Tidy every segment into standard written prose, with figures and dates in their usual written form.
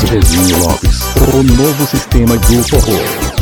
Rezinho Lopes, o novo sistema do forró.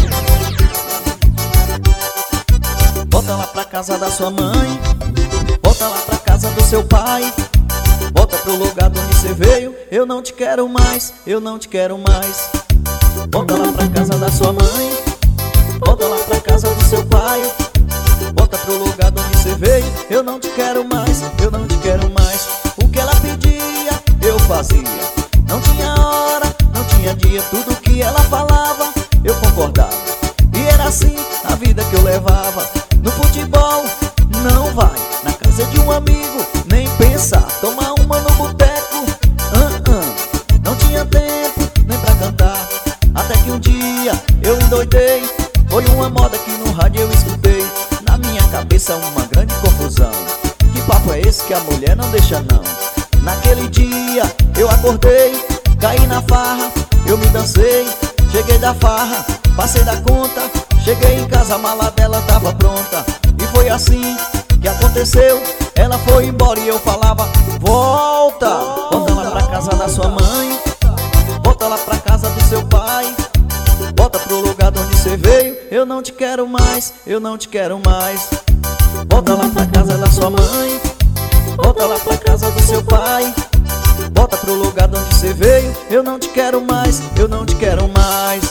Volta lá pra casa da sua mãe, volta lá pra casa do seu pai, volta pro lugar de onde você veio. Eu não te quero mais, eu não te quero mais. Volta lá pra casa da sua mãe, volta lá pra casa do seu pai, volta pro lugar de onde você veio. Eu não te quero mais, eu não te quero mais. O que ela pedia, eu fazia. Não tinha hora, não tinha dia. Tudo que ela falava, eu concordava. E era assim a vida que eu levava. No futebol, não vai. Na casa de um amigo, nem pensar. Tomar uma no boteco, não tinha tempo nem pra cantar. Até que um dia eu endoidei. Foi uma moda que no rádio eu escutei. Na minha cabeça uma grande confusão. Que papo é esse que a mulher não deixa não? Naquele dia eu acordei, caí na farra, eu me dancei. Cheguei da farra, passei da conta. Cheguei em casa, a mala dela tava pronta. E foi assim que aconteceu. Ela foi embora e eu falava: volta, volta lá pra casa da sua mãe, volta lá pra casa do seu pai, volta pro lugar de onde você veio. Eu não te quero mais, eu não te quero mais. Volta lá pra casa da sua mãe, volta lá pra casa do seu pai, volta pro lugar de onde você veio. Eu não te quero mais, eu não te quero mais.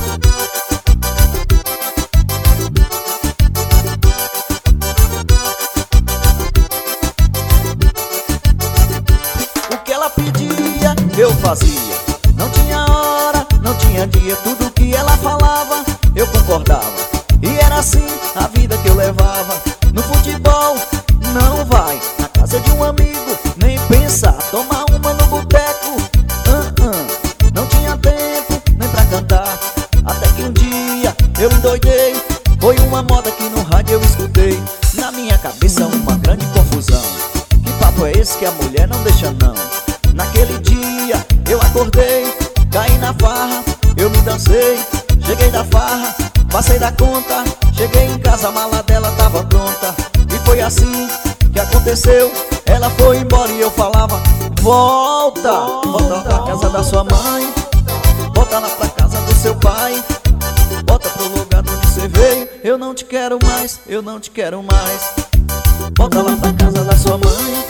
O que ela pedia, eu fazia. Não tinha hora, não tinha dia. Tudo que ela falava, eu concordava. E era assim a vida que eu levava. No futebol, não vai. Na casa de um amigo, nem pensar. Tomar uma no boteco, não tinha tempo nem pra cantar. Até que um dia eu endoidei. Foi uma moda que no rádio eu escutei. Na minha cabeça uma grande confusão. Que papo é esse que a mulher não deixa não? Naquele dia eu acordei, caí na farra, eu me dancei. Cheguei da farra, passei da conta. Cheguei em casa, a mala dela tava pronta. E foi assim que aconteceu. Ela foi embora e eu falava: volta, volta pra casa da sua mãe, volta lá pra casa do seu pai, volta pro lugar de onde você veio. Eu não te quero mais, eu não te quero mais. Volta lá pra casa da sua mãe,